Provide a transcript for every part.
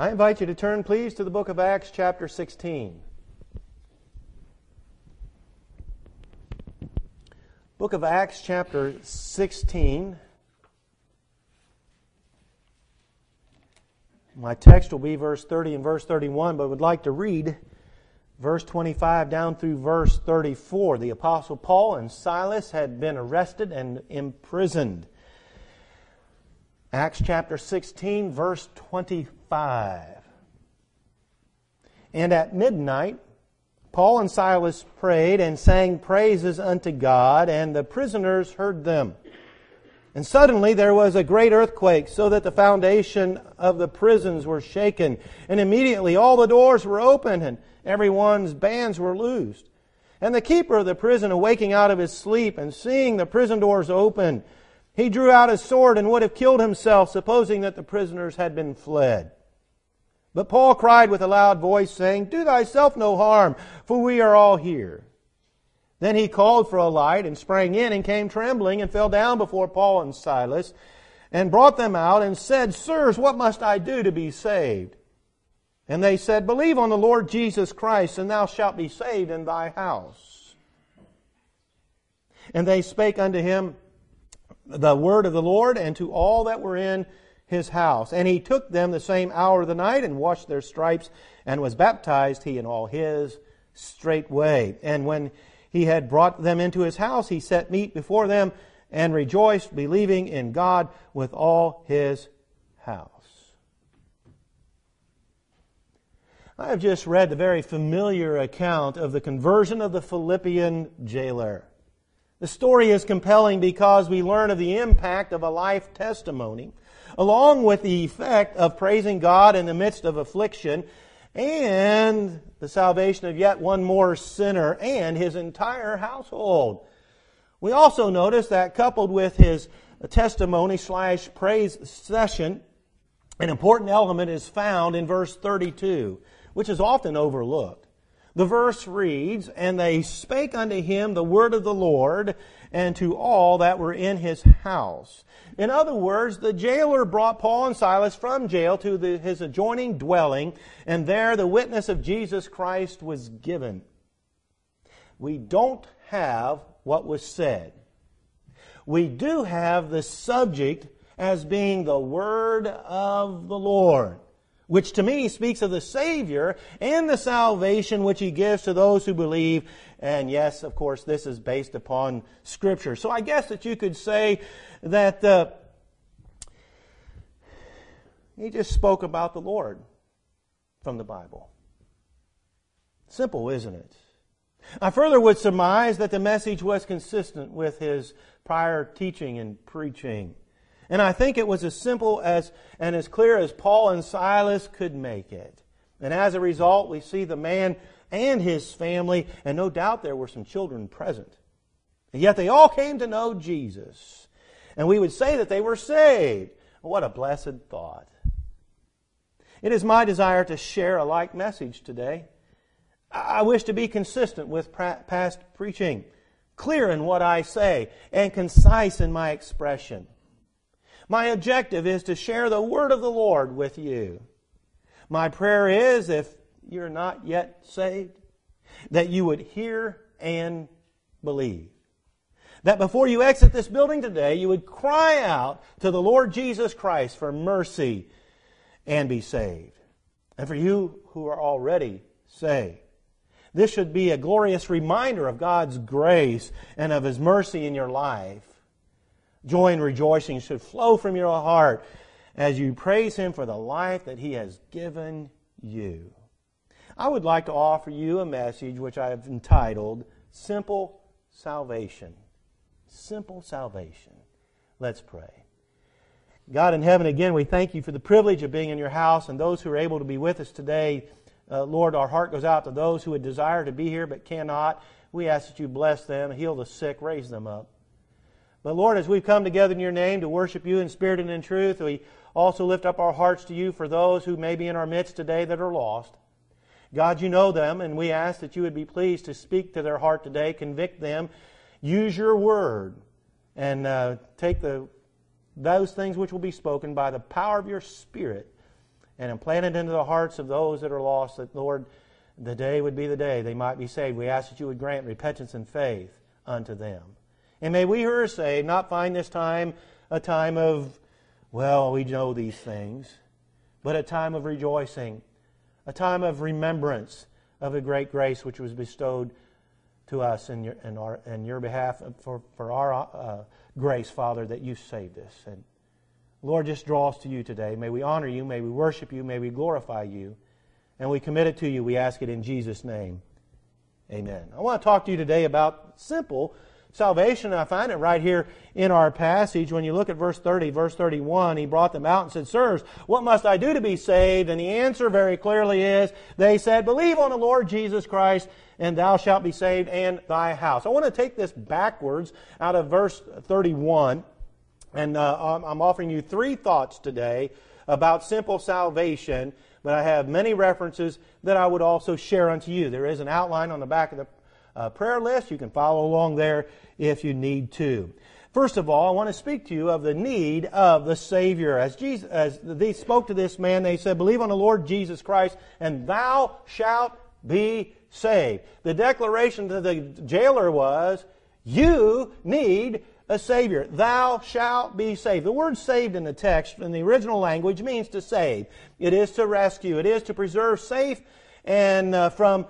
I invite you to turn, please, to the book of Acts, chapter 16. Book of Acts, chapter 16. My text will be verse 30 and verse 31, but I would like to read verse 25 down through verse 34. The Apostle Paul and Silas had been arrested and imprisoned. Acts chapter 16, verse 25. And at midnight, Paul and Silas prayed and sang praises unto God, and the prisoners heard them. And suddenly there was a great earthquake, so that the foundation of the prisons were shaken. And immediately all the doors were opened, and everyone's bands were loosed. And the keeper of the prison, awaking out of his sleep, and seeing the prison doors open, he drew out his sword and would have killed himself, supposing that the prisoners had been fled. But Paul cried with a loud voice, saying, Do thyself no harm, for we are all here. Then he called for a light, and sprang in, and came trembling, and fell down before Paul and Silas, and brought them out, and said, Sirs, what must I do to be saved? And they said, Believe on the Lord Jesus Christ, and thou shalt be saved in thy house. And they spake unto him the word of the Lord, and to all that were in his house. And he took them the same hour of the night, and washed their stripes, and was baptized, he and all his, straightway. And when he had brought them into his house, he set meat before them, and rejoiced, believing in God with all his house. I have just read the very familiar account of the conversion of the Philippian jailer. The story is compelling because we learn of the impact of a life testimony, along with the effect of praising God in the midst of affliction, and the salvation of yet one more sinner and his entire household. We also notice that coupled with his testimony / praise session, an important element is found in verse 32, which is often overlooked. The verse reads, And they spake unto him the word of the Lord, and to all that were in his house. In other words, the jailer brought Paul and Silas from jail to his adjoining dwelling, and there the witness of Jesus Christ was given. We don't have what was said. We do have the subject as being the word of the Lord, which to me speaks of the Savior and the salvation which He gives to those who believe. And yes, of course, this is based upon Scripture. So I guess that you could say that he just spoke about the Lord from the Bible. Simple, isn't it? I further would surmise that the message was consistent with his prior teaching and preaching. And I think it was as simple as and as clear as Paul and Silas could make it. And as a result, we see the man and his family, and no doubt there were some children present. And yet they all came to know Jesus. And we would say that they were saved. What a blessed thought. It is my desire to share a like message today. I wish to be consistent with past preaching, clear in what I say, and concise in my expression. My objective is to share the word of the Lord with you. My prayer is, if you're not yet saved, that you would hear and believe. That before you exit this building today, you would cry out to the Lord Jesus Christ for mercy and be saved. And for you who are already saved, this should be a glorious reminder of God's grace and of His mercy in your life. Joy and rejoicing should flow from your heart as you praise Him for the life that He has given you. I would like to offer you a message which I have entitled, Simple Salvation. Simple Salvation. Let's pray. God in heaven, again, we thank You for the privilege of being in Your house, and those who are able to be with us today. Lord, our heart goes out to those who would desire to be here but cannot. We ask that You bless them, heal the sick, raise them up. But Lord, as we've come together in Your name to worship You in spirit and in truth, we also lift up our hearts to You for those who may be in our midst today that are lost. God, You know them, and we ask that You would be pleased to speak to their heart today, convict them, use Your word, and take those things which will be spoken by the power of Your Spirit, and implant it into the hearts of those that are lost, that, Lord, the day would be the day they might be saved. We ask that you would grant repentance and faith unto them. And may we who are saved not find this time a time of, well, we know these things, but a time of rejoicing, a time of remembrance of the great grace which was bestowed to us in your behalf for our grace, Father, that you saved us. And Lord, just draw us to you today. May we honor you, may we worship you, may we glorify you, and we commit it to you. We ask it in Jesus' name. Amen. I want to talk to you today about simple salvation. I find it right here in our passage. When you look at verse 30, verse 31, he brought them out and said, Sirs, what must I do to be saved? And the answer very clearly is, they said, Believe on the Lord Jesus Christ, and thou shalt be saved, and thy house. I want to take this backwards out of verse 31, and I'm offering you 3 thoughts today about simple salvation, but I have many references that I would also share unto you. There is an outline on the back of the prayer list. You can follow along there if you need to. First of all, I want to speak to you of the need of the Savior. As they spoke to this man, they said, Believe on the Lord Jesus Christ, and thou shalt be saved. The declaration to the jailer was, you need a Savior. Thou shalt be saved. The word saved in the text, in the original language, means to save. It is to rescue. It is to preserve safe and from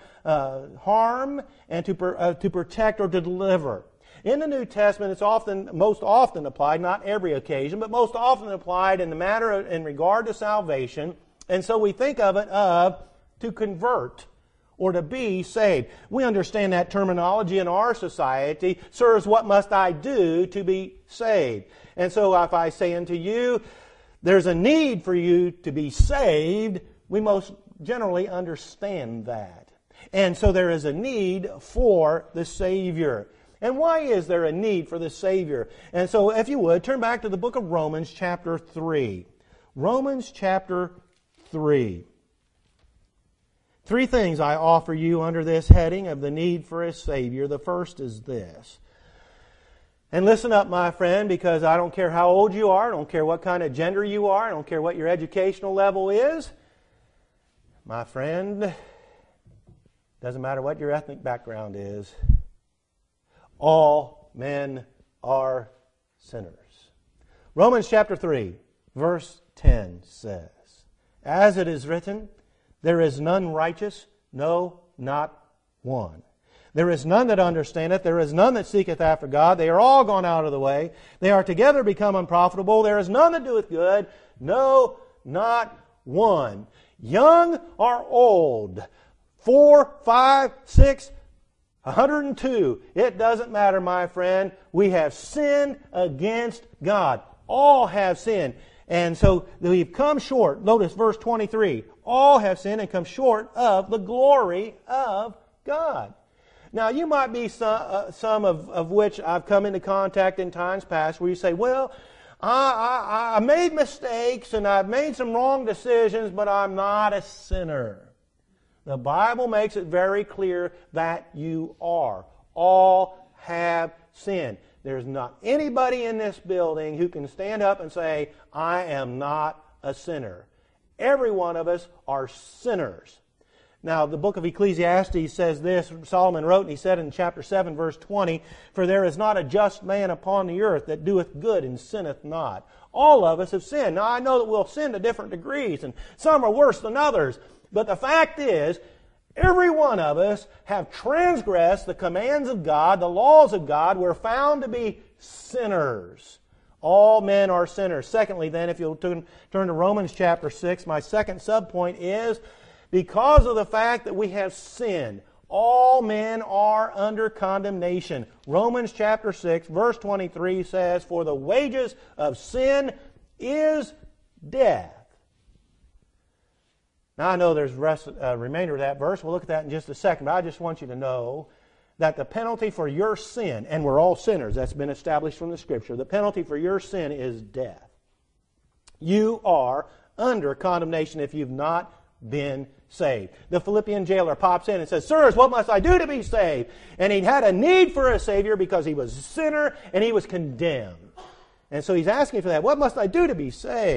harm, and to protect or to deliver. In the New Testament, it's most often applied, not every occasion, but most often applied in the matter in regard to salvation. And so we think of it to convert or to be saved. We understand that terminology in our society. Sirs, what must I do to be saved? And so if I say unto you, there's a need for you to be saved, we most generally understand that. And so there is a need for the Savior. And why is there a need for the Savior? And so if you would, turn back to the book of Romans chapter 3. Romans chapter 3. 3 things I offer you under this heading of the need for a Savior. The first is this. And listen up, my friend, because I don't care how old you are, I don't care what kind of gender you are, I don't care what your educational level is. My friend, doesn't matter what your ethnic background is, all men are sinners. Romans chapter 3, verse 10 says, As it is written, there is none righteous, no, not one. There is none that understandeth, there is none that seeketh after God. They are all gone out of the way. They are together become unprofitable. There is none that doeth good, no, not one. Young or old, 4, 5, 6, 102. It doesn't matter, my friend. We have sinned against God. All have sinned. And so we've come short. Notice verse 23. All have sinned and come short of the glory of God. Now, you might be some of which I've come into contact in times past where you say, well, I made mistakes and I've made some wrong decisions, but I'm not a sinner. The Bible makes it very clear that you are. All have sinned. There's not anybody in this building who can stand up and say, I am not a sinner. Every one of us are sinners. Now, the book of Ecclesiastes says this. Solomon wrote, and he said in chapter 7, verse 20, For there is not a just man upon the earth that doeth good and sinneth not. All of us have sinned. Now, I know that we'll sin to different degrees, and some are worse than others. But the fact is, every one of us have transgressed the commands of God, the laws of God. We're found to be sinners. All men are sinners. Secondly, then, if you'll turn to Romans chapter 6, my second subpoint is, because of the fact that we have sinned, all men are under condemnation. Romans chapter 6, verse 23 says, For the wages of sin is death. Now, I know there's a remainder of that verse. We'll look at that in just a second. But I just want you to know that the penalty for your sin, and we're all sinners, that's been established from the Scripture, the penalty for your sin is death. You are under condemnation if you've not been saved. The Philippian jailer pops in and says, Sirs, what must I do to be saved? And he had a need for a Savior because he was a sinner and he was condemned. And so he's asking for that. What must I do to be saved?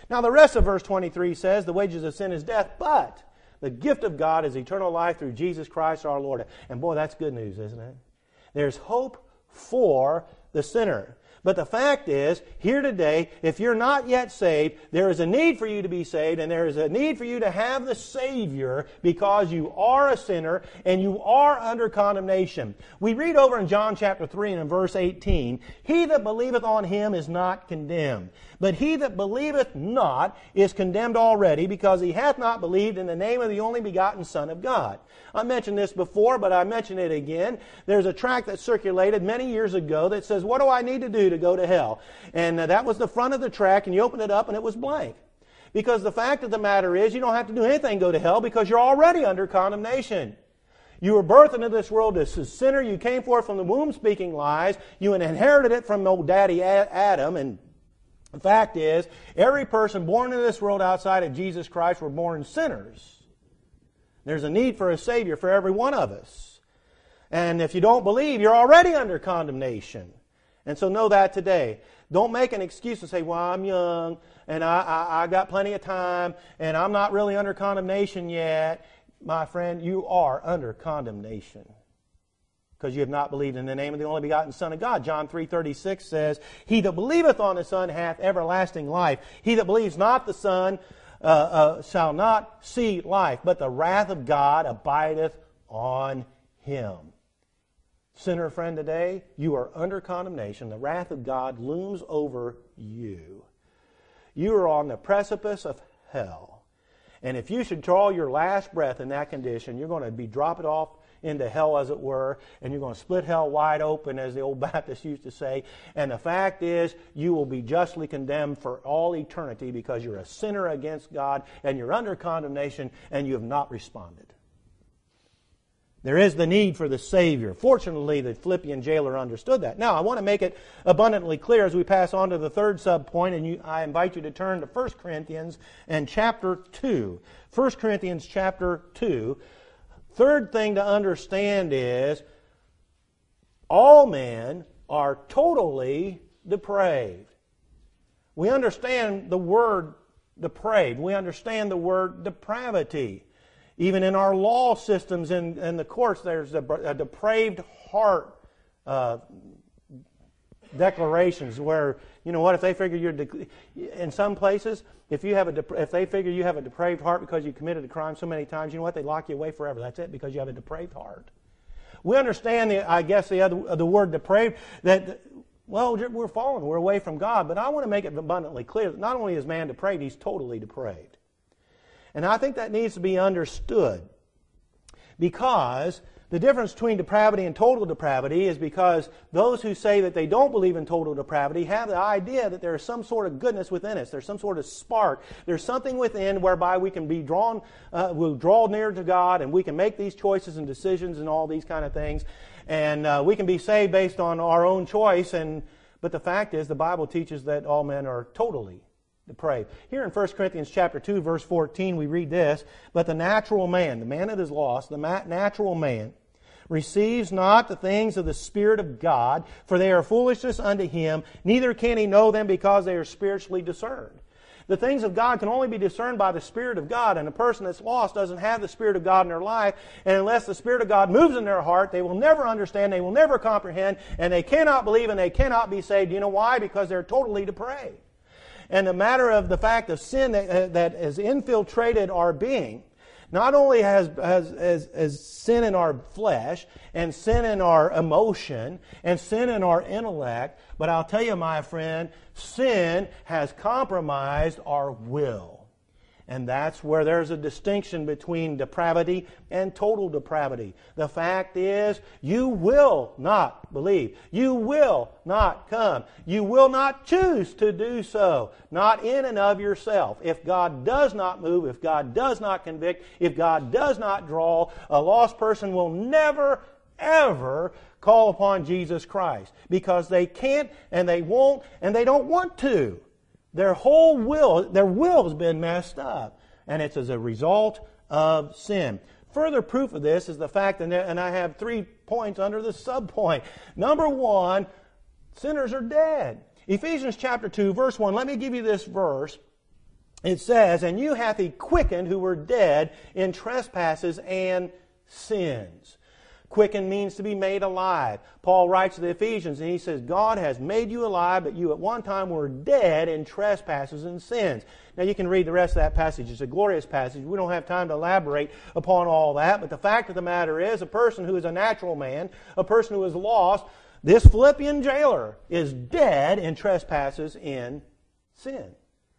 Now the rest of verse 23 says, the wages of sin is death, but the gift of God is eternal life through Jesus Christ our Lord. And boy, that's good news, isn't it? There's hope for the sinner. But the fact is, here today, if you're not yet saved, there is a need for you to be saved, and there is a need for you to have the Savior because you are a sinner and you are under condemnation. We read over in John chapter 3 and in verse 18, He that believeth on Him is not condemned, but he that believeth not is condemned already, because he hath not believed in the name of the only begotten Son of God. I mentioned this before, but I mention it again. There's a tract that circulated many years ago that says, what do I need to do to go to hell? And that was the front of the tract, and you open it up and it was blank. Because the fact of the matter is, you don't have to do anything to go to hell because you're already under condemnation. You were birthed into this world as a sinner. You came forth from the womb speaking lies. You inherited it from old daddy Adam. And the fact is, every person born into this world outside of Jesus Christ were born sinners. There's a need for a Savior for every one of us. And if you don't believe, you're already under condemnation. And so know that today. Don't make an excuse and say, well, I'm young, and I got plenty of time, and I'm not really under condemnation yet. My friend, you are under condemnation, because you have not believed in the name of the only begotten Son of God. John 3:36 says, He that believeth on the Son hath everlasting life. He that believes not the Son shall not see life, but the wrath of God abideth on him. Sinner friend, today, you are under condemnation. The wrath of God looms over you. You are on the precipice of hell. And if you should draw your last breath in that condition, you're going to be dropped off into hell, as it were, and you're going to split hell wide open, as the old Baptists used to say. And the fact is, you will be justly condemned for all eternity because you're a sinner against God, and you're under condemnation, and you have not responded. There is the need for the Savior. Fortunately, the Philippian jailer understood that. Now, I want to make it abundantly clear as we pass on to the third subpoint, and I invite you to turn to 1 Corinthians and chapter 2. 1 Corinthians chapter 2. Third thing to understand is, all men are totally depraved. We understand the word depraved. We understand the word depravity. Even in our law systems in the courts, there's a depraved heart declarations where, you know what, if they figure you're in some places, if they figure you have a depraved heart because you committed a crime so many times, you know what, they lock you away forever. That's it, because you have a depraved heart. We understand the word depraved, that well, we're fallen, we're away from God, but I want to make it abundantly clear that not only is man depraved, he's totally depraved. And I think that needs to be understood, because the difference between depravity and total depravity is because those who say that they don't believe in total depravity have the idea that there is some sort of goodness within us. There's some sort of spark. There's something within whereby we can be we'll draw near to God, and we can make these choices and decisions and all these kind of things. And we can be saved based on our own choice. But the fact is, the Bible teaches that all men are totally depraved. Here in 1 Corinthians chapter 2, verse 14, we read this, But the natural man, the man that is lost, the natural man, receives not the things of the Spirit of God, for they are foolishness unto him, neither can he know them because they are spiritually discerned. The things of God can only be discerned by the Spirit of God, and a person that's lost doesn't have the Spirit of God in their life, and unless the Spirit of God moves in their heart, they will never understand, they will never comprehend, and they cannot believe, and they cannot be saved. You know why? Because they're totally depraved. And the matter of the fact of sin that has infiltrated our being, not only has sin in our flesh, and sin in our emotion, and sin in our intellect, but I'll tell you, my friend, sin has compromised our will. And that's where there's a distinction between depravity and total depravity. The fact is, you will not believe. You will not come. You will not choose to do so. Not in and of yourself. If God does not move, if God does not convict, if God does not draw, a lost person will never, ever call upon Jesus Christ. Because they can't, and they won't, and they don't want to. Their will has been messed up. And it's as a result of sin. Further proof of this is the fact, and I have 3 points under the subpoint. Number 1, sinners are dead. Ephesians chapter 2, verse 1. Let me give you this verse. it says, "And you hath He quickened who were dead in trespasses and sins." Quicken means to be made alive. Paul writes to the Ephesians and he says, God has made you alive, but you at one time were dead in trespasses and sins. Now you can read the rest of that passage. It's a glorious passage. We don't have time to elaborate upon all that, but the fact of the matter is, a person who is a natural man, a person who is lost, this Philippian jailer is dead in trespasses in sin.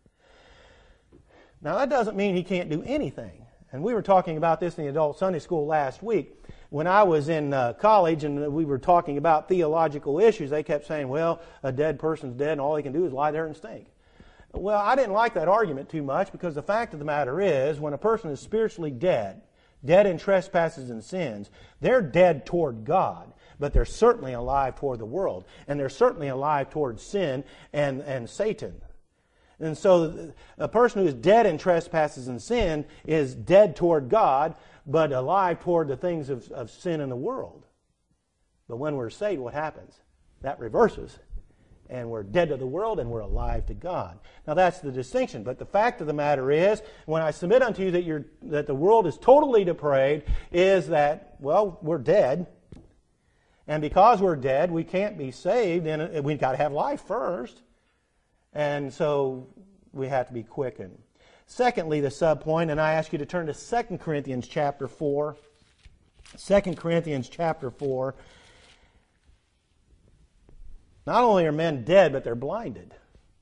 Now that doesn't mean he can't do anything. And we were talking about this in the adult Sunday school last week. When I was in college and we were talking about theological issues, they kept saying, well, a dead person's dead and all they can do is lie there and stink. Well, I didn't like that argument too much because the fact of the matter is, when a person is spiritually dead, dead in trespasses and sins, they're dead toward God, but they're certainly alive toward the world, and they're certainly alive toward sin and Satan. And so a person who is dead in trespasses and sin is dead toward God, but alive toward the things of sin in the world. But when we're saved, what happens? That reverses. And we're dead to the world and we're alive to God. Now that's the distinction. But the fact of the matter is, when I submit unto you that the world is totally depraved, is that, well, we're dead. And because we're dead, we can't be saved, and we've got to have life first. And so we have to be quickened. Secondly, the subpoint, and I ask you to turn to 2 Corinthians chapter 4. 2 Corinthians chapter 4. Not only are men dead, but they're blinded.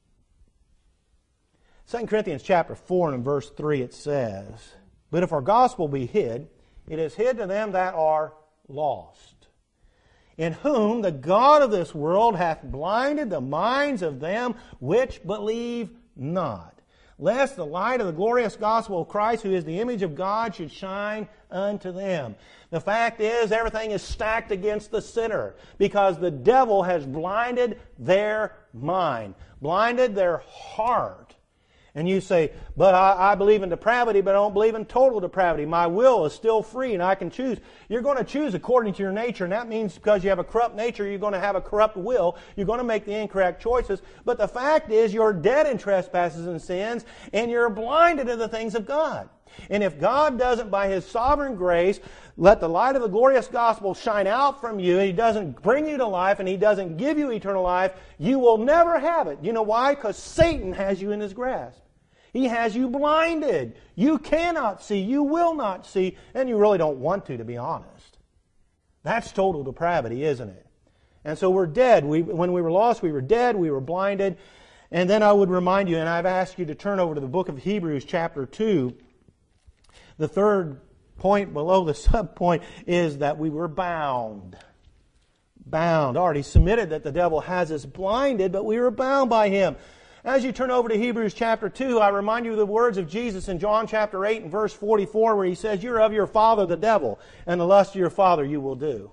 2 Corinthians chapter 4 and verse 3 it says, "But if our gospel be hid, it is hid to them that are lost, in whom the God of this world hath blinded the minds of them which believe not, lest the light of the glorious gospel of Christ, who is the image of God, should shine unto them." The fact is, everything is stacked against the sinner because the devil has blinded their mind, blinded their heart. And you say, but I believe in depravity, but I don't believe in total depravity. My will is still free and I can choose. You're going to choose according to your nature, and that means because you have a corrupt nature, you're going to have a corrupt will. You're going to make the incorrect choices. But the fact is, you're dead in trespasses and sins, and you're blinded to the things of God. And if God doesn't, by His sovereign grace, let the light of the glorious gospel shine out from you, and He doesn't bring you to life, and He doesn't give you eternal life, you will never have it. You know why? Because Satan has you in his grasp. He has you blinded. You cannot see. You will not see. And you really don't want to be honest. That's total depravity, isn't it? And so we're dead. When we were lost, we were dead. We were blinded. And then I would remind you, and I've asked you to turn over to the book of Hebrews chapter 2. The third point below the subpoint is that we were bound. Bound. Already submitted that the devil has us blinded, but we were bound by him. As you turn over to Hebrews chapter 2, I remind you of the words of Jesus in John chapter 8 and verse 44 where He says, "You're of your father the devil, and the lust of your father you will do."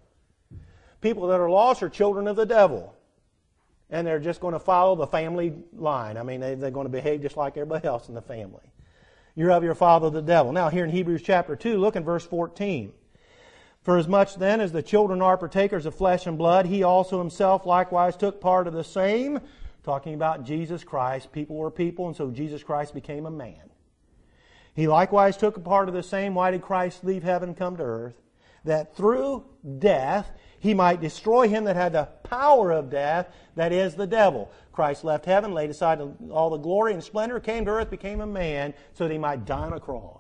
People that are lost are children of the devil. And they're just going to follow the family line. I mean, they're going to behave just like everybody else in the family. You're of your father the devil. Now here in Hebrews chapter 2, look in verse 14. "For as much then as the children are partakers of flesh and blood, He also Himself likewise took part of the same." Talking about Jesus Christ. People were people, and so Jesus Christ became a man. "He likewise took a part of the same." Why did Christ leave heaven and come to earth? "That through death He might destroy him that had the power of death, that is, the devil." Christ left heaven, laid aside all the glory and splendor, came to earth, became a man, so that He might die on a cross.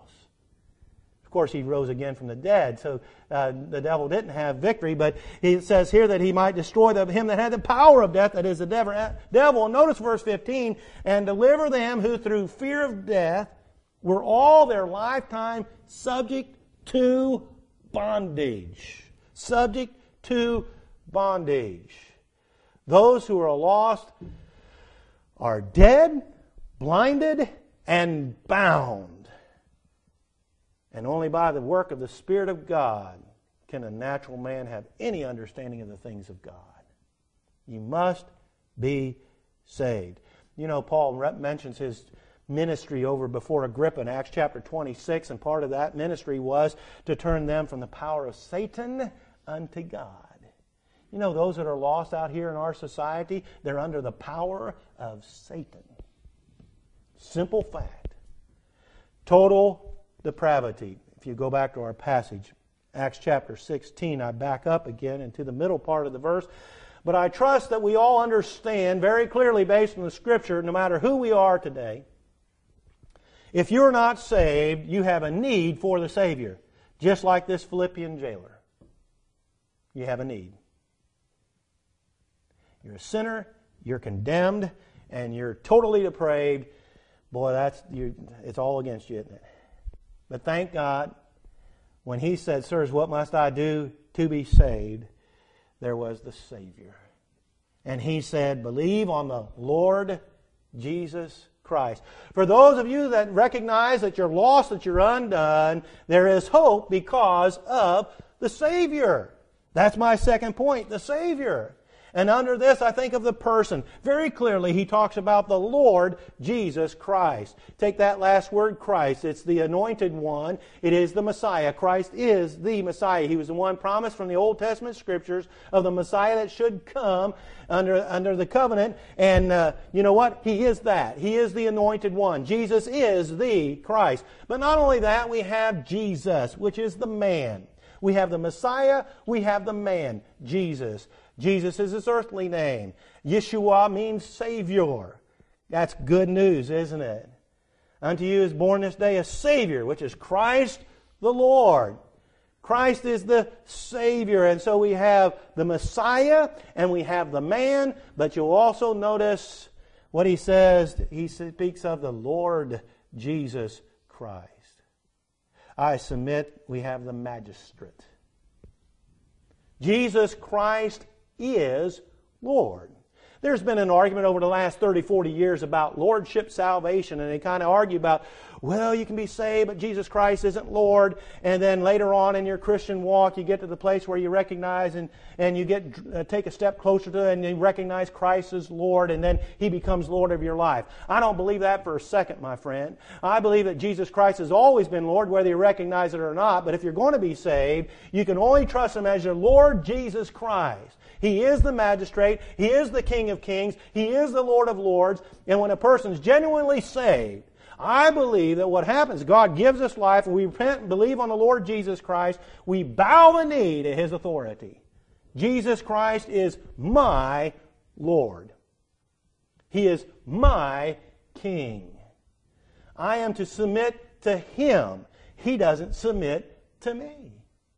Of course, He rose again from the dead, so the devil didn't have victory, but it says here that He might destroy him that had the power of death, that is the devil. And notice verse 15, "And deliver them who through fear of death were all their lifetime subject to bondage." Subject to bondage. Those who are lost are dead, blinded, and bound. And only by the work of the Spirit of God can a natural man have any understanding of the things of God. You must be saved. You know, Paul mentions his ministry over before Agrippa in Acts chapter 26, and part of that ministry was to turn them from the power of Satan unto God. You know, those that are lost out here in our society, they're under the power of Satan. Simple fact. Total depravity. If you go back to our passage, Acts chapter 16, I back up again into the middle part of the verse. But I trust that we all understand very clearly based on the Scripture, no matter who we are today, if you're not saved, you have a need for the Savior. Just like this Philippian jailer. You have a need. You're a sinner, you're condemned, and you're totally depraved. Boy, it's all against you, isn't it? But thank God, when He said, "Sirs, what must I do to be saved?" there was the Savior. And He said, "Believe on the Lord Jesus Christ." For those of you that recognize that you're lost, that you're undone, there is hope because of the Savior. That's my second point, the Savior. And under this, I think of the person. Very clearly, he talks about the Lord Jesus Christ. Take that last word, Christ. It's the anointed one. It is the Messiah. Christ is the Messiah. He was the one promised from the Old Testament Scriptures of the Messiah that should come under the covenant. And you know what? He is that. He is the anointed one. Jesus is the Christ. But not only that, we have Jesus, which is the man. We have the Messiah. We have the man, Jesus. Jesus is His earthly name. Yeshua means Savior. That's good news, isn't it? Unto you is born this day a Savior, which is Christ the Lord. Christ is the Savior. And so we have the Messiah and we have the man. But you'll also notice what he says. He speaks of the Lord Jesus Christ. I submit we have the magistrate. Jesus Christ is Lord. There's been an argument over the last 30, 40 years about lordship salvation, and they kind of argue about, well, you can be saved, but Jesus Christ isn't Lord. And then later on in your Christian walk, you get to the place where you recognize and you take a step closer to it, and you recognize Christ as Lord, and then He becomes Lord of your life. I don't believe that for a second, my friend. I believe that Jesus Christ has always been Lord, whether you recognize it or not. But if you're going to be saved, you can only trust Him as your Lord Jesus Christ. He is the magistrate. He is the King of Kings. He is the Lord of Lords. And when a person's genuinely saved, I believe that what happens, God gives us life, and we repent and believe on the Lord Jesus Christ. We bow the knee to His authority. Jesus Christ is my Lord. He is my King. I am to submit to Him. He doesn't submit to me.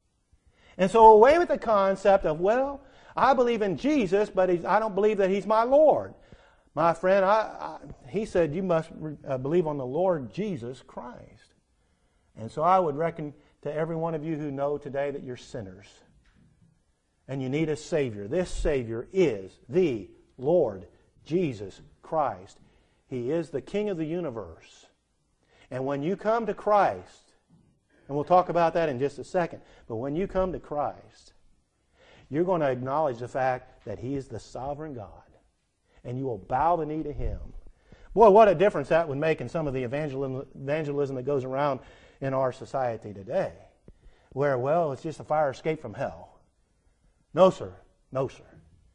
And so away with the concept of, well, I believe in Jesus, but I don't believe that He's my Lord. My friend, He said you must believe on the Lord Jesus Christ. And so I would reckon to every one of you who know today that you're sinners and you need a Savior. This Savior is the Lord Jesus Christ. He is the King of the universe. And when you come to Christ, and we'll talk about that in just a second, but when you come to Christ, you're going to acknowledge the fact that He is the sovereign God. And you will bow the knee to Him. Boy, what a difference that would make in some of the evangelism that goes around in our society today. Where, well, it's just a fire escape from hell. No, sir. No, sir.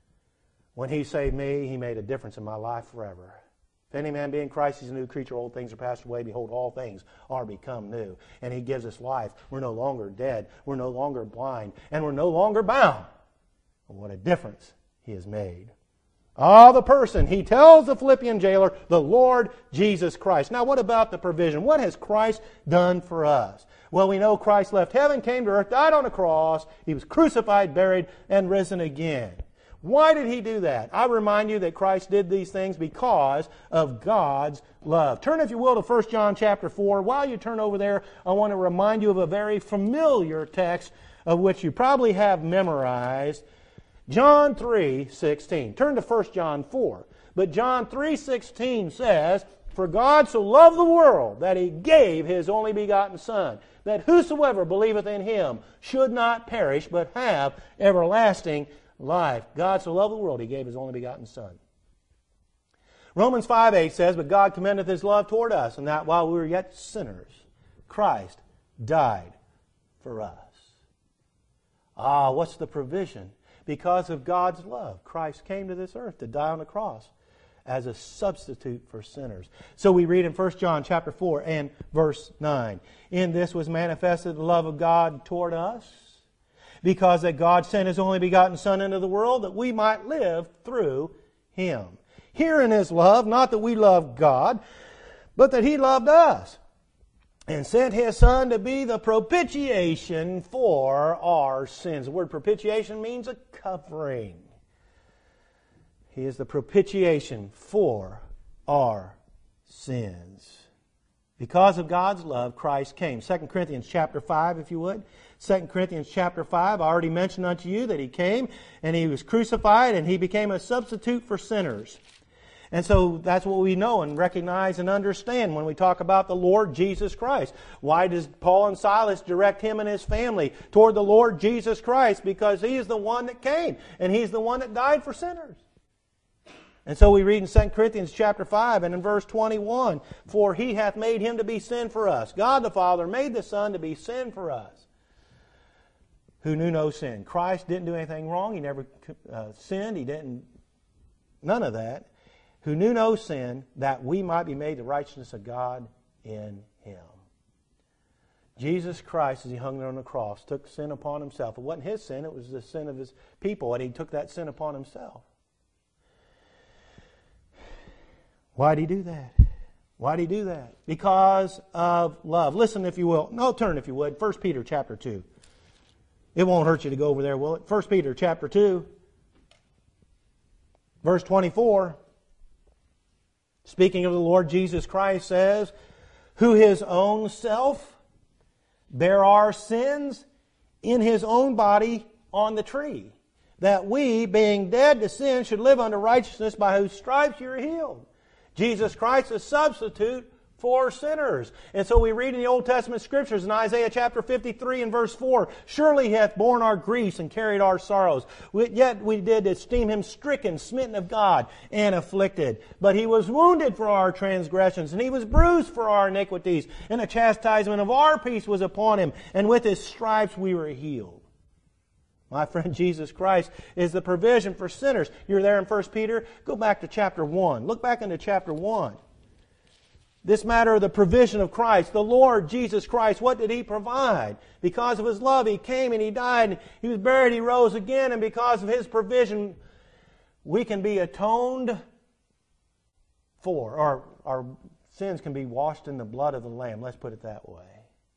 When He saved me, He made a difference in my life forever. If any man be in Christ, he's a new creature. Old things are passed away. Behold, all things are become new. And He gives us life. We're no longer dead. We're no longer blind. And we're no longer bound. What a difference He has made. The person. He tells the Philippian jailer, the Lord Jesus Christ. Now, what about the provision? What has Christ done for us? Well, we know Christ left heaven, came to earth, died on a cross. He was crucified, buried, and risen again. Why did He do that? I remind you that Christ did these things because of God's love. Turn, if you will, to 1 John chapter 4. While you turn over there, I want to remind you of a very familiar text of which you probably have memorized. John 3:16. Turn to 1 John 4. But John 3:16 says, For God so loved the world that He gave His only begotten Son, that whosoever believeth in Him should not perish, but have everlasting life. God so loved the world, He gave His only begotten Son. Romans 5:8 says, But God commendeth His love toward us, and that while we were yet sinners, Christ died for us. What's the provision? Because of God's love, Christ came to this earth to die on the cross as a substitute for sinners. So we read in 1 John chapter 4 and verse 9, "In this was manifested the love of God toward us, because that God sent His only begotten Son into the world, that we might live through Him. Herein is love, not that we loved God, but that He loved us, and sent His Son to be the propitiation for our sins." The word propitiation means a covering. He is the propitiation for our sins. Because of God's love, Christ came. 2 Corinthians chapter 5, if you would. 2 Corinthians chapter 5, I already mentioned unto you that He came and He was crucified and He became a substitute for sinners. And so that's what we know and recognize and understand when we talk about the Lord Jesus Christ. Why does Paul and Silas direct him and his family toward the Lord Jesus Christ? Because He is the one that came and He's the one that died for sinners. And so we read in 2 Corinthians chapter 5 and in verse 21, "For He hath made Him to be sin for us." God the Father made the Son to be sin for us, who knew no sin. Christ didn't do anything wrong. He never sinned. He didn't, none of that. Who knew no sin, that we might be made the righteousness of God in Him. Jesus Christ, as He hung there on the cross, took sin upon Himself. It wasn't His sin, it was the sin of His people, and He took that sin upon Himself. Why did He do that? Why did He do that? Because of love. Listen, if you will. No, turn if you would. 1 Peter chapter 2. It won't hurt you to go over there, will it? 1 Peter chapter 2, verse 24. Speaking of the Lord Jesus Christ, says, "Who His own self bare our sins in His own body on the tree, that we, being dead to sin, should live unto righteousness, by whose stripes you are healed." Jesus Christ is a substitute for sinners. And so we read in the Old Testament Scriptures in Isaiah chapter 53 and verse 4, "Surely He hath borne our griefs and carried our sorrows. Yet we did esteem Him stricken, smitten of God, and afflicted. But He was wounded for our transgressions, and He was bruised for our iniquities. And the chastisement of our peace was upon Him, and with His stripes we were healed." My friend, Jesus Christ is the provision for sinners. You're there in 1 Peter? Go back to chapter 1. Look back into chapter 1. This matter of the provision of Christ, the Lord Jesus Christ, what did He provide? Because of His love, He came and He died, and He was buried, He rose again, and because of His provision, we can be atoned for, or our sins can be washed in the blood of the Lamb. Let's put it that way.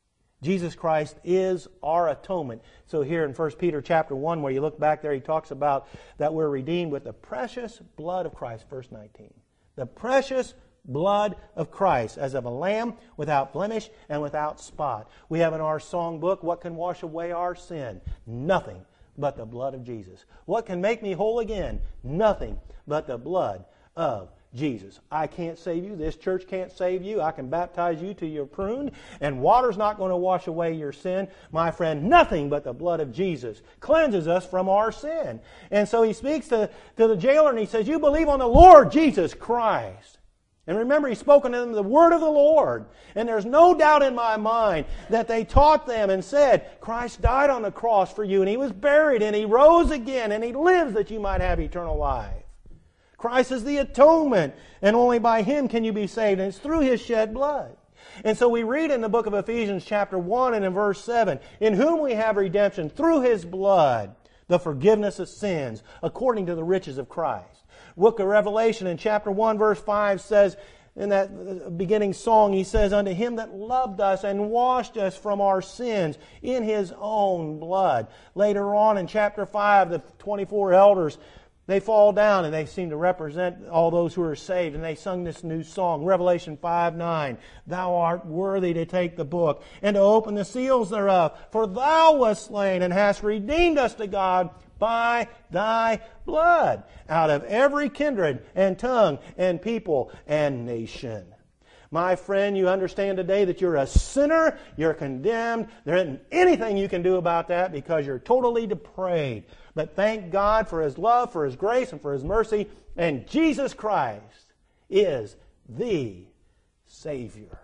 Jesus Christ is our atonement. So here in 1 Peter chapter 1, where you look back there, he talks about that we're redeemed with the precious blood of Christ, verse 19. The precious blood of Christ, as of a lamb without blemish and without spot. We have in our songbook, what can wash away our sin? Nothing but the blood of Jesus. What can make me whole again? Nothing but the blood of Jesus. I can't save you. This church can't save you. I can baptize you till you're pruned, and water's not going to wash away your sin. My friend, nothing but the blood of Jesus cleanses us from our sin. And so he speaks to the jailer and he says, "You believe on the Lord Jesus Christ." And remember, He spoke unto them the word of the Lord. And there's no doubt in my mind that they taught them and said, "Christ died on the cross for you, and He was buried, and He rose again, and He lives that you might have eternal life. Christ is the atonement, and only by Him can you be saved, and it's through His shed blood." And so we read in the book of Ephesians chapter 1 and in verse 7, "In whom we have redemption through His blood, the forgiveness of sins, according to the riches of Christ." Book of Revelation in chapter 1 verse 5 says, in that beginning song, he says, "Unto Him that loved us and washed us from our sins in His own blood." Later on in chapter 5, the 24 elders, they fall down and they seem to represent all those who are saved. And they sung this new song, Revelation 5:9. "Thou art worthy to take the book and to open the seals thereof. For Thou wast slain and hast redeemed us to God by Thy blood out of every kindred and tongue and people and nation." My friend, you understand today that you're a sinner, you're condemned. There isn't anything you can do about that because you're totally depraved. But thank God for His love, for His grace, and for His mercy. And Jesus Christ is the Savior.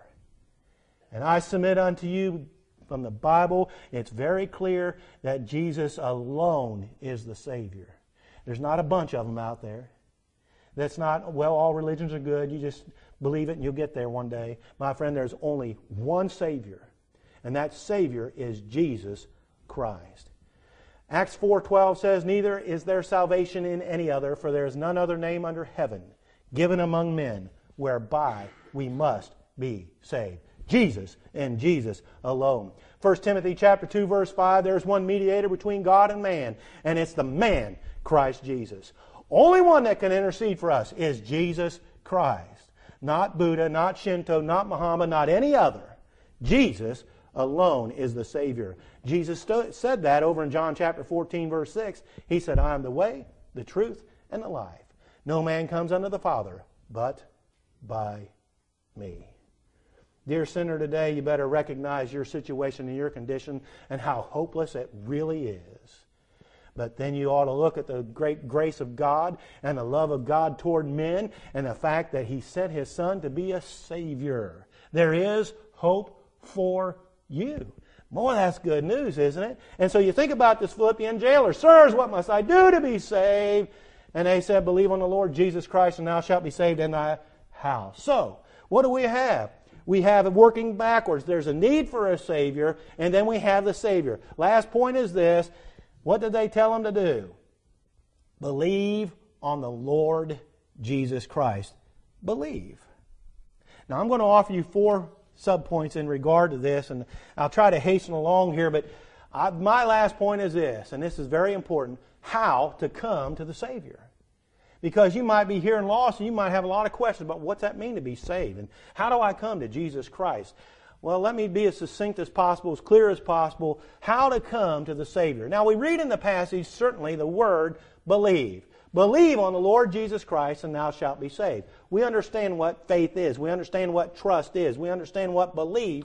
And I submit unto you from the Bible, it's very clear that Jesus alone is the Savior. There's not a bunch of them out there. that's not, well, all religions are good, you just believe it and you'll get there one day. My friend, there's only one Savior, and that Savior is Jesus Christ. Acts 4:12 says, "Neither is there salvation in any other, for there is none other name under heaven given among men whereby we must be saved." Jesus and Jesus alone. 1 Timothy chapter 2, verse 5, "There's one mediator between God and man, and it's the man, Christ Jesus." Only one that can intercede for us is Jesus Christ. Not Buddha, not Shinto, not Muhammad, not any other. Jesus alone is the Savior. Jesus said that over in John chapter 14, verse 6. He said, "I am the way, the truth, and the life. No man comes unto the Father but by me." Dear sinner, today you better recognize your situation and your condition and how hopeless it really is. But then you ought to look at the great grace of God and the love of God toward men and the fact that He sent His Son to be a Savior. There is hope for you. Boy, that's good news, isn't it? And so you think about this Philippian jailer. "Sirs, what must I do to be saved?" And they said, "Believe on the Lord Jesus Christ, and thou shalt be saved in thy house." So, what do we have? We have working backwards. There's a need for a Savior, and then we have the Savior. Last point is this. What did they tell him to do? Believe on the Lord Jesus Christ. Believe. Now, I'm going to offer you 4 subpoints in regard to this, and I'll try to hasten along here, but my last point is this, and this is very important: how to come to the Savior. Because you might be hearing lost, and you might have a lot of questions about what's that mean to be saved, and how do I come to Jesus Christ? Well, let me be as succinct as possible, as clear as possible, how to come to the Savior. Now, we read in the passage, certainly, the word believe. Believe on the Lord Jesus Christ, and thou shalt be saved. We understand what faith is. We understand what trust is. We understand what belief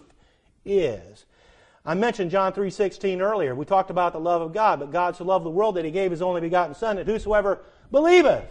is. I mentioned John 3:16 earlier. We talked about the love of God, but God so loved the world that He gave His only begotten Son, that whosoever believeth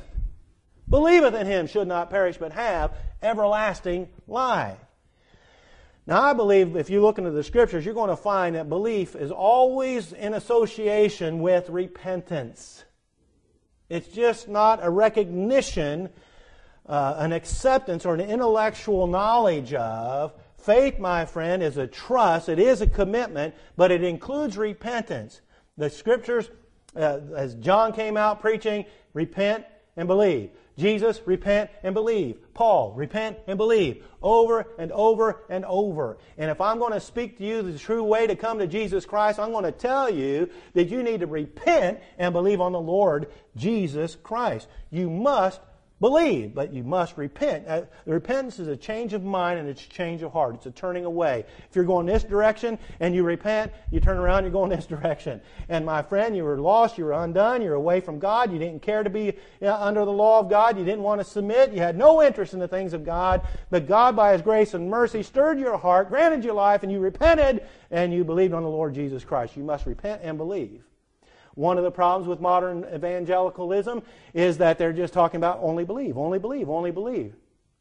in Him should not perish, but have everlasting life. Now, I believe if you look into the Scriptures, you're going to find that belief is always in association with repentance. It's just not a recognition, an acceptance, or an intellectual knowledge of. Faith, my friend, is a trust. It is a commitment, but it includes repentance. The Scriptures, as John came out preaching, repent and believe. Jesus, repent and believe. Paul, repent and believe. Over and over and over. And if I'm going to speak to you the true way to come to Jesus Christ, I'm going to tell you that you need to repent and believe on the Lord Jesus Christ. You must believe, but you must repent. Repentance is a change of mind and it's a change of heart. It's a turning away. If you're going this direction and you repent, you turn around, you're going this direction. And my friend, you were lost, you were undone, you're away from God, you didn't care to be under the law of God, you didn't want to submit, you had no interest in the things of God, but God by His grace and mercy stirred your heart, granted you life, and you repented, and you believed on the Lord Jesus Christ. You must repent and believe. One of the problems with modern evangelicalism is that they're just talking about only believe, only believe, only believe.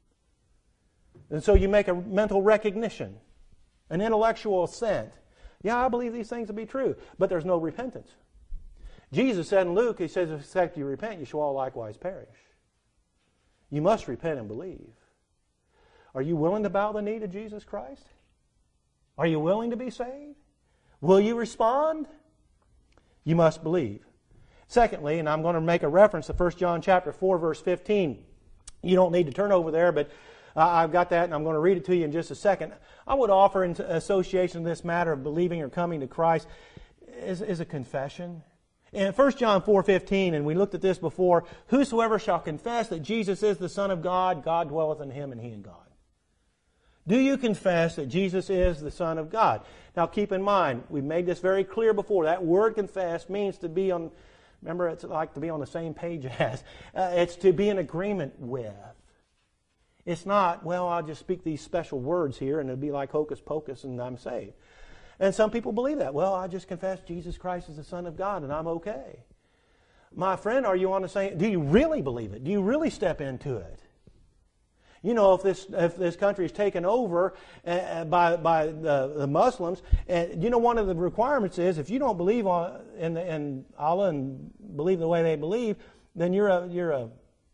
And so you make a mental recognition, an intellectual assent. Yeah, I believe these things to be true, but there's no repentance. Jesus said in Luke, He says, except you repent, you shall all likewise perish. You must repent and believe. Are you willing to bow the knee to Jesus Christ? Are you willing to be saved? Will you respond? You must believe. Secondly, and I'm going to make a reference to 1 John chapter 4, verse 15. You don't need to turn over there, but I've got that, and I'm going to read it to you in just a second. I would offer in association this matter of believing or coming to Christ is a confession. In 1 John 4:15, and we looked at this before, whosoever shall confess that Jesus is the Son of God, God dwelleth in him, and he in God. Do you confess that Jesus is the Son of God? Now keep in mind, we made this very clear before. That word confess means to be on, remember, it's like to be on the same page as. It's to be in agreement with. It's not, well, I'll just speak these special words here and it'll be like hocus pocus and I'm saved. And some people believe that. Well, I just confess Jesus Christ is the Son of God and I'm okay. My friend, are you on the same, do you really believe it? Do you really step into it? You know, if this country is taken over by the Muslims, and you know one of the requirements is if you don't believe in Allah and believe the way they believe, then you're a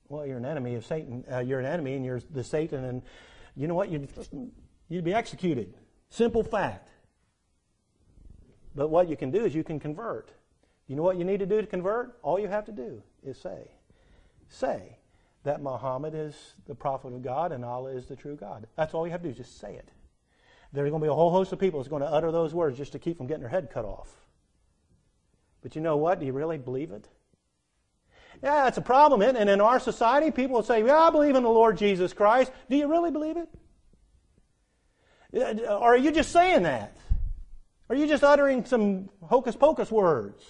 Well, you're an enemy of Satan. You're an enemy and you're the Satan, and you know what? You'd be executed. Simple fact. But what you can do is you can convert. You know what you need to do to convert? All you have to do is say that Muhammad is the prophet of God and Allah is the true God. That's all you have to do is just say it. There's going to be a whole host of people that's going to utter those words just to keep from getting their head cut off. But you know what? Do you really believe it? Yeah, it's a problem. And in our society, people will say, yeah, I believe in the Lord Jesus Christ. Do you really believe it? Or are you just saying that? Are you just uttering some hocus-pocus words?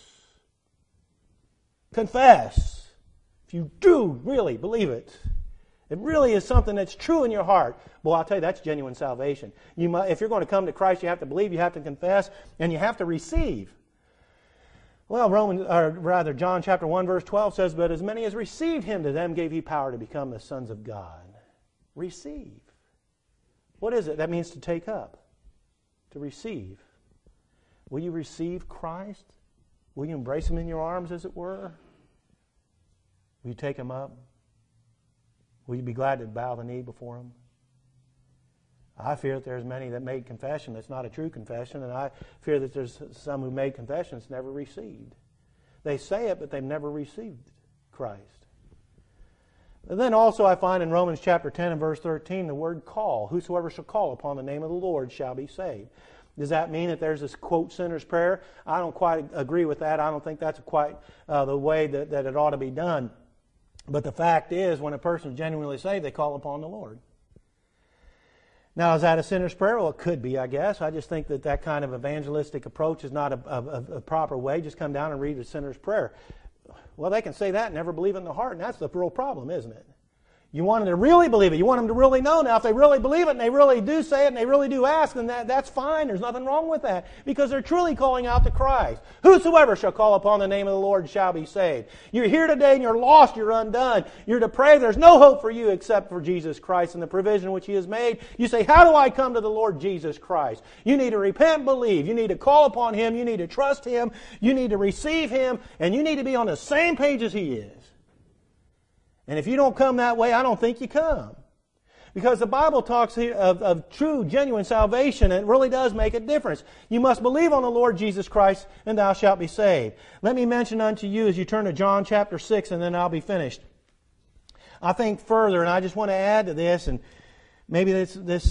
Confess. If you do really believe it, it really is something that's true in your heart. Well, I'll tell you, that's genuine salvation. If you're going to come to Christ, you have to believe, you have to confess, and you have to receive. Well, John chapter 1, verse 12 says, but as many as received Him, to them gave He power to become the sons of God. Receive. What is it? That means to take up, to receive. Will you receive Christ? Will you embrace Him in your arms, as it were? Will you take Him up? Will you be glad to bow the knee before Him? I fear that there's many that made confession that's not a true confession, and I fear that there's some who made confession that's never received. They say it, but they've never received Christ. And then also I find in Romans chapter 10 and verse 13 the word call. Whosoever shall call upon the name of the Lord shall be saved. Does that mean that there's this, quote, sinner's prayer? I don't quite agree with that. I don't think that's quite the way that it ought to be done. But the fact is, when a person is genuinely saved, they call upon the Lord. Now, is that a sinner's prayer? Well, it could be, I guess. I just think that kind of evangelistic approach is not a proper way. Just come down and read a sinner's prayer. Well, they can say that and never believe it in their heart, and that's the real problem, isn't it? You want them to really believe it. You want them to really know. Now, if they really believe it and they really do say it and they really do ask, then that's fine. There's nothing wrong with that because they're truly calling out to Christ. Whosoever shall call upon the name of the Lord shall be saved. You're here today and you're lost. You're undone. You're depraved. There's no hope for you except for Jesus Christ and the provision which He has made. You say, how do I come to the Lord Jesus Christ? You need to repent and believe. You need to call upon Him. You need to trust Him. You need to receive Him. And you need to be on the same page as He is. And if you don't come that way, I don't think you come. Because the Bible talks here of true, genuine salvation, and it really does make a difference. You must believe on the Lord Jesus Christ, and thou shalt be saved. Let me mention unto you as you turn to John chapter 6, and then I'll be finished. I think further, and I just want to add to this, and maybe this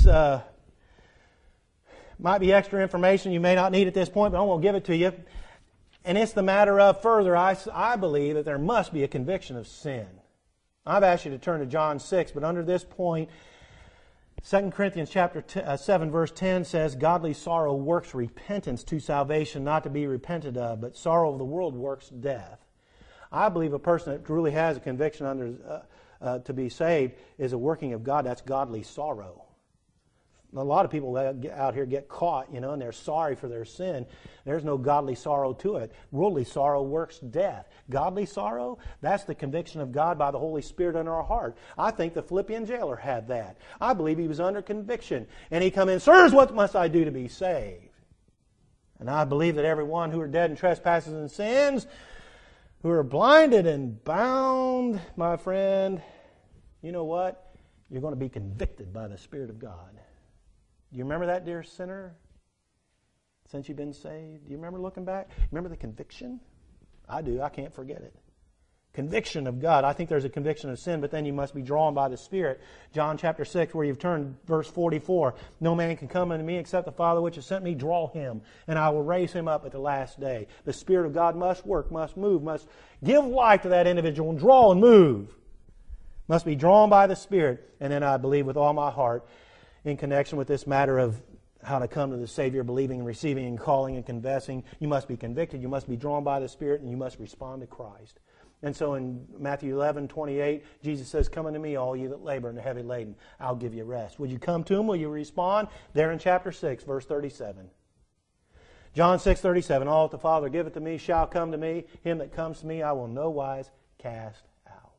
might be extra information you may not need at this point, but I'm going to give it to you. And it's the matter of further, I believe that there must be a conviction of sin. I've asked you to turn to John 6, but under this point, 2 Corinthians chapter 7, verse 10 says, godly sorrow works repentance to salvation, not to be repented of, but sorrow of the world works death. I believe a person that truly has a conviction to be saved is a working of God. That's godly sorrow. A lot of people out here get caught, and they're sorry for their sin. There's no godly sorrow to it. Worldly sorrow works death. Godly sorrow, that's the conviction of God by the Holy Spirit in our heart. I think the Philippian jailer had that. I believe he was under conviction. And he come in, sirs, what must I do to be saved? And I believe that everyone who are dead in trespasses and sins, who are blinded and bound, my friend, you know what? You're going to be convicted by the Spirit of God. Do you remember that, dear sinner? Since you've been saved? Do you remember looking back? Remember the conviction? I do. I can't forget it. Conviction of God. I think there's a conviction of sin, but then you must be drawn by the Spirit. John chapter 6, where you've turned, verse 44. No man can come unto me except the Father which has sent me draw him, and I will raise him up at the last day. The Spirit of God must work, must move, must give life to that individual and draw and move. Must be drawn by the Spirit. And then I believe with all my heart, in connection with this matter of how to come to the Savior, believing and receiving and calling and confessing, you must be convicted, you must be drawn by the Spirit, and you must respond to Christ. And so in Matthew 11:28, Jesus says, come unto me, all you that labor and are heavy laden, I'll give you rest. Will you come to Him? Will you respond? There in chapter 6, verse 37. John 6:37, all that the Father giveth to me shall come to me. Him that comes to me I will no wise cast out.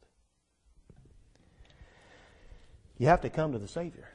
You have to come to the Savior.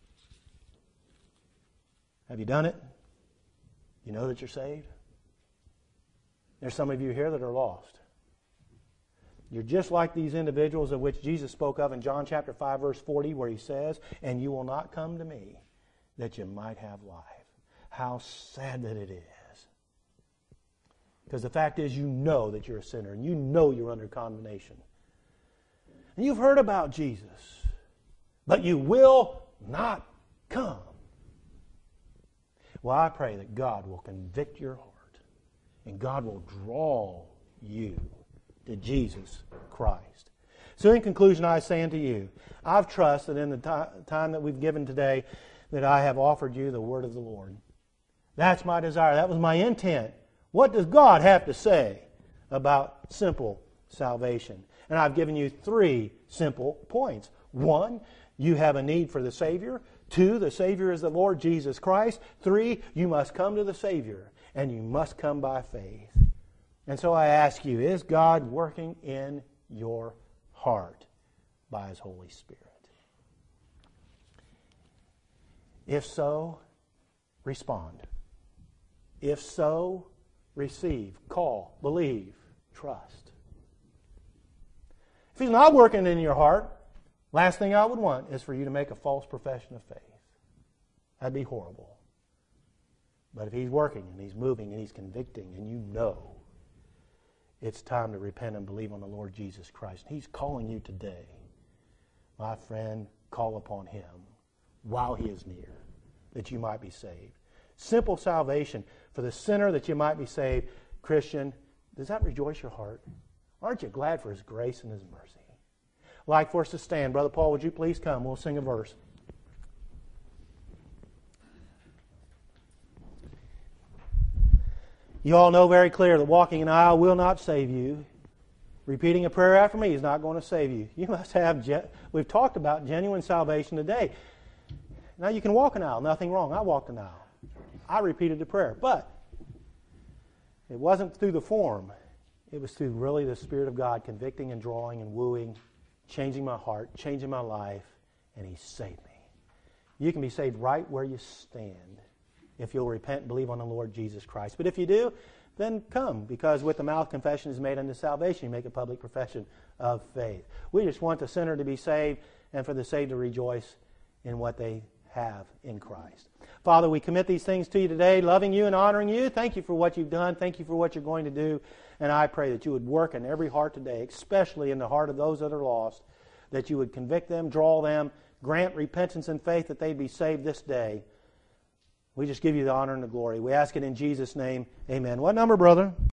Have you done it? You know that you're saved? There's some of you here that are lost. You're just like these individuals of which Jesus spoke of in John chapter 5, verse 40, where he says, "And you will not come to me that you might have life." How sad that it is. Because the fact is, you know that you're a sinner, and you know you're under condemnation. And you've heard about Jesus, but you will not come. Well, I pray that God will convict your heart, and God will draw you to Jesus Christ. So in conclusion, I say unto you, I've trusted in the time that we've given today that I have offered you the word of the Lord. That's my desire. That was my intent. What does God have to say about simple salvation? And I've given you 3 simple points. 1, you have a need for the Savior. 2, the Savior is the Lord Jesus Christ. 3, you must come to the Savior, and you must come by faith. And so I ask you, is God working in your heart by His Holy Spirit? If so, respond. If so, receive, call, believe, trust. If He's not working in your heart, last thing I would want is for you to make a false profession of faith. That'd be horrible. But if He's working and He's moving and He's convicting and you know it's time to repent and believe on the Lord Jesus Christ, He's calling you today, my friend, call upon Him while He is near, that you might be saved. Simple salvation for the sinner, that you might be saved. Christian, does that rejoice your heart? Aren't you glad for His grace and His mercy? I'd like for us to stand. Brother Paul, would you please come? We'll sing a verse. You all know very clear that walking an aisle will not save you. Repeating a prayer after me is not going to save you. You must have, we've talked about genuine salvation today. Now you can walk an aisle, nothing wrong. I walked an aisle. I repeated the prayer. But it wasn't through the form. It was through really the Spirit of God convicting and drawing and wooing, changing my heart, changing my life, and He saved me. You can be saved right where you stand if you'll repent and believe on the Lord Jesus Christ. But if you do, then come, because with the mouth confession is made unto salvation. You make a public profession of faith. We just want the sinner to be saved and for the saved to rejoice in what they have in Christ. Father, we commit these things to You today, loving You and honoring You. Thank You for what You've done. Thank You for what You're going to do. And I pray that You would work in every heart today, especially in the heart of those that are lost, that You would convict them, draw them, grant repentance and faith that they'd be saved this day. We just give You the honor and the glory. We ask it in Jesus' name. Amen. What number, brother?